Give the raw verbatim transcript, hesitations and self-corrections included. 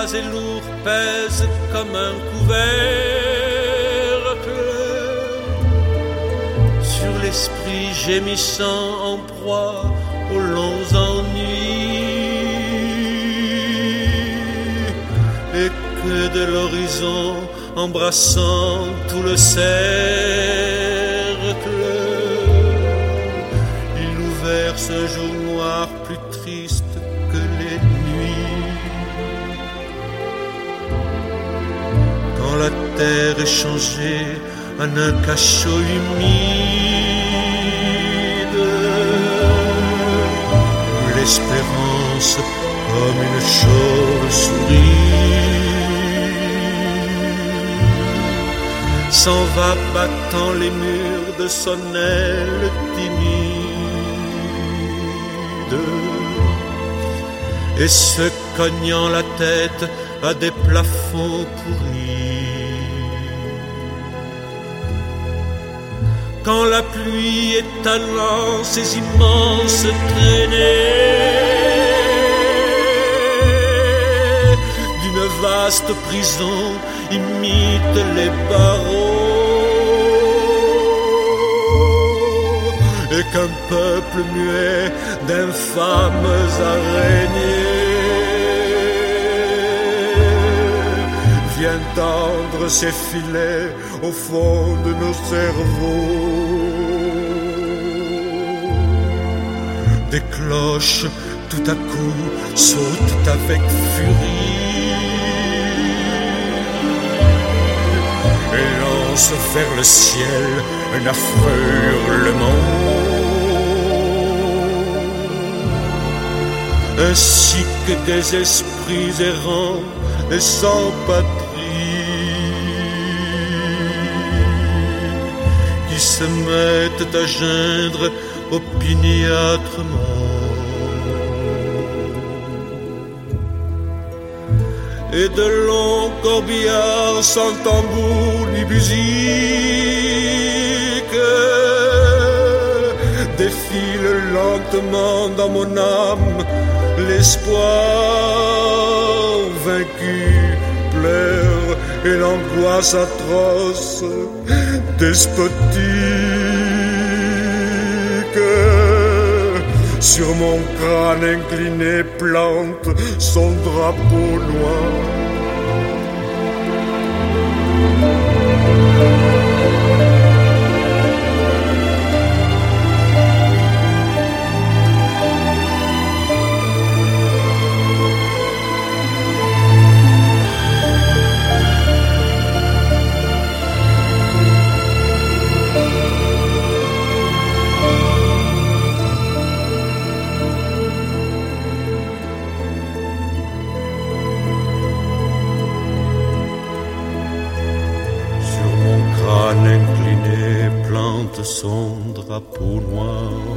froids et lourds pèsent comme un couvercle sur l'esprit gémissant en proie aux longs ennuis, et que de l'horizon embrassant tout le cercle, il nous verse un jour noir plus triste que les nuits. Quand la terre est changée en un cachot humide, l'espérance comme une chauve-souris s'en va battant les murs de son aile timide et se cognant la tête à des plafonds pourris. Quand la pluie étalant ses immenses traînées d'une vaste prison imite les barreaux, et qu'un peuple muet d'infâmes araignées vient tendre ses filets au fond de nos cerveaux. Des cloches tout à coup sautent avec furie et lance vers le ciel un affreux hurlement, ainsi que des esprits errants et sans patrie qui se mettent à geindre opiniâtrement. Et de longs corbillards sans tambour ni musique défile lentement dans mon âme. L'espoir vaincu pleure et l'angoisse atroce despotique sur mon crâne incliné plante son drapeau noir. Incliné plante son drapeau noir.